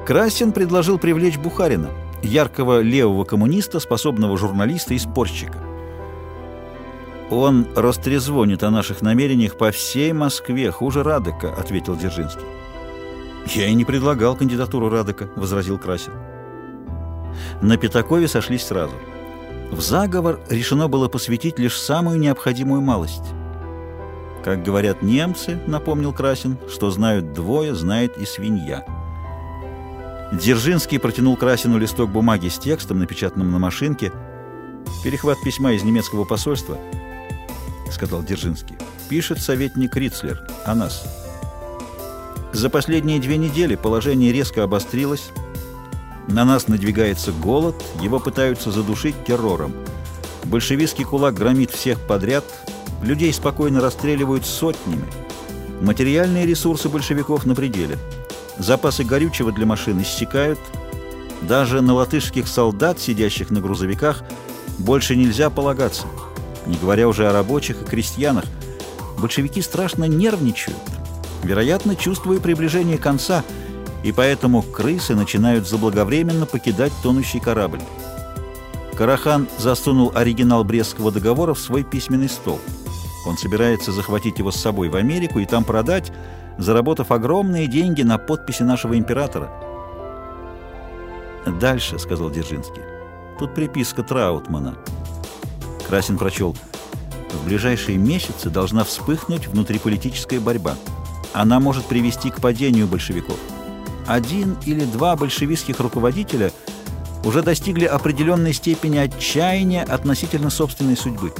Красин предложил привлечь Бухарина, яркого левого коммуниста, способного журналиста и спорщика. «Он растрезвонит о наших намерениях по всей Москве, хуже Радека», — ответил Дзержинский. «Я и не предлагал кандидатуру Радека», — возразил Красин. На Пятакове сошлись сразу. В заговор решено было посвятить лишь самую необходимую малость. «Как говорят немцы, — напомнил Красин, — что знают двое, знает и свинья». Дзержинский протянул Красину листок бумаги с текстом, напечатанным на машинке. «Перехват письма из немецкого посольства», — сказал Дзержинский. «Пишет советник Рицлер о нас. За последние 2 недели положение резко обострилось. На нас надвигается голод, его пытаются задушить террором. Большевистский кулак громит всех подряд, людей спокойно расстреливают сотнями. Материальные ресурсы большевиков на пределе. Запасы горючего для машин иссякают. Даже на латышских солдат, сидящих на грузовиках, больше нельзя полагаться, не говоря уже о рабочих и крестьянах. Большевики страшно нервничают, вероятно, чувствуя приближение конца, и поэтому крысы начинают заблаговременно покидать тонущий корабль». Карахан засунул оригинал Брестского договора в свой письменный стол. Он собирается захватить его с собой в Америку и там продать, заработав огромные деньги на подписи нашего императора. «Дальше», — сказал Дзержинский. «Тут приписка Траутмана». Красин прочел: «В ближайшие месяцы должна вспыхнуть внутриполитическая борьба. Она может привести к падению большевиков. 1 или 2 большевистских руководителя уже достигли определенной степени отчаяния относительно собственной судьбы».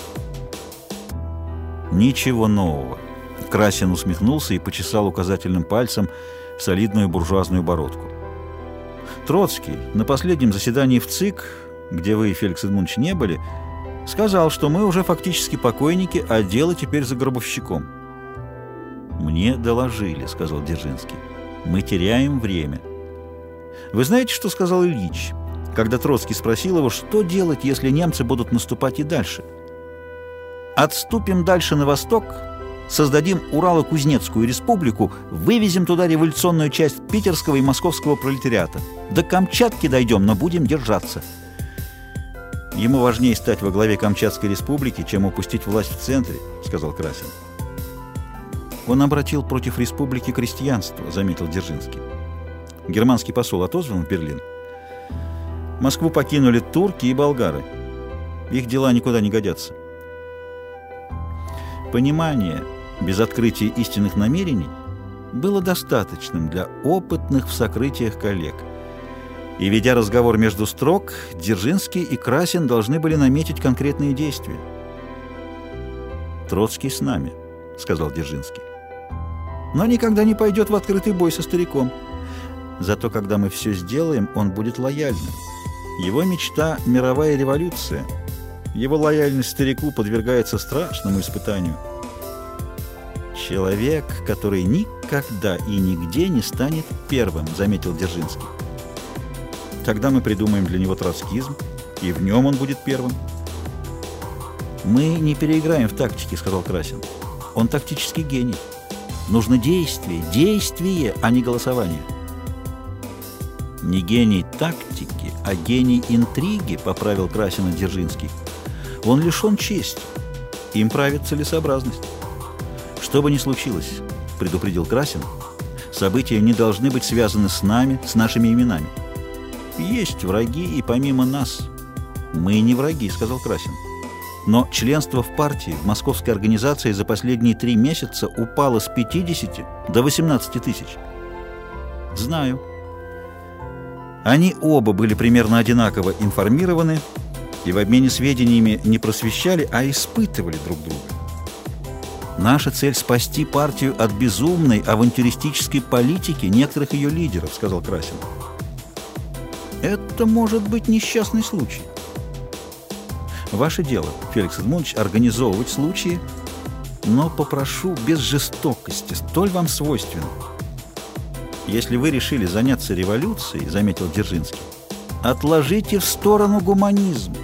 «Ничего нового». Красин усмехнулся и почесал указательным пальцем солидную буржуазную бородку. «Троцкий на последнем заседании в ЦИК, где вы, Феликс Эдмундович, не были, сказал, что мы уже фактически покойники, а дело теперь за гробовщиком». «Мне доложили», — сказал Дзержинский. «Мы теряем время». Вы знаете, что сказал Ильич, когда Троцкий спросил его, что делать, если немцы будут наступать и дальше? «Отступим дальше на восток, создадим Урало-Кузнецкую республику, вывезем туда революционную часть питерского и московского пролетариата. До Камчатки дойдем, но будем держаться». «Ему важнее стать во главе Камчатской республики, чем упустить власть в центре», — сказал Красин. «Он обратил против республики крестьянство», — заметил Дзержинский. «Германский посол отозван в Берлин. Москву покинули турки и болгары. Их дела никуда не годятся». Понимание без открытия истинных намерений было достаточным для опытных в сокрытиях коллег. И, ведя разговор между строк, Дзержинский и Красин должны были наметить конкретные действия. «Троцкий с нами», — сказал Дзержинский. «Но никогда не пойдет в открытый бой со стариком. Зато когда мы все сделаем, он будет лояльным. Его мечта — мировая революция. Его лояльность старику подвергается страшному испытанию». «Человек, который никогда и нигде не станет первым», — заметил Дзержинский. «Тогда мы придумаем для него троцкизм, и в нем он будет первым». «Мы не переиграем в тактике», — сказал Красин. «Он тактический гений. Нужно действие, а не голосование». «Не гений тактики, а гений интриги», — поправил Красина Дзержинский. «Он лишен чести. Им правит целесообразность». «Что бы ни случилось, — предупредил Красин, — события не должны быть связаны с нами, с нашими именами. Есть враги и помимо нас». «Мы не враги», — сказал Красин. «Но членство в партии, в московской организации за последние 3 месяца упало с 50 до 18 тысяч». «Знаю». Они оба были примерно одинаково информированы и в обмене сведениями не просвещали, а испытывали друг друга. «Наша цель — спасти партию от безумной авантюристической политики некоторых ее лидеров», — сказал Красин. «Это может быть несчастный случай. Ваше дело, Феликс Эдмундович, организовывать случаи, но попрошу без жестокости, столь вам свойственно. Если вы решили заняться революцией, — заметил Дзержинский, — отложите в сторону гуманизм.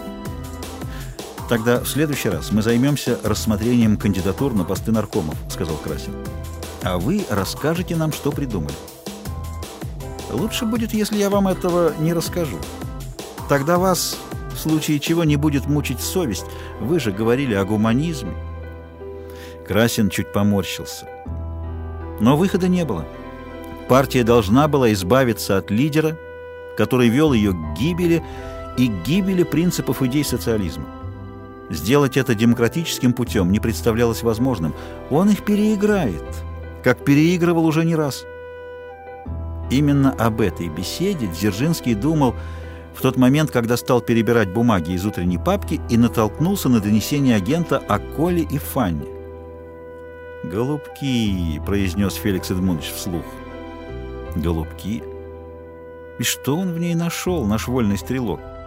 Тогда в следующий раз мы займемся рассмотрением кандидатур на посты наркомов, — сказал Красин. А вы расскажете нам, что придумали». Лучше будет, если я вам этого не расскажу. Тогда вас, в случае чего, не будет мучить совесть. Вы же говорили о гуманизме». Красин чуть поморщился. Но выхода не было. Партия должна была избавиться от лидера, который вел ее к гибели и к гибели принципов идей социализма. Сделать это демократическим путем не представлялось возможным. Он их переиграет, как переигрывал уже не раз. Именно об этой беседе Дзержинский думал в тот момент, когда стал перебирать бумаги из утренней папки и натолкнулся на донесение агента о Коле и Фанне. «Голубки», — произнес Феликс Эдмундович вслух. «Голубки? И что он в ней нашел, наш вольный стрелок?»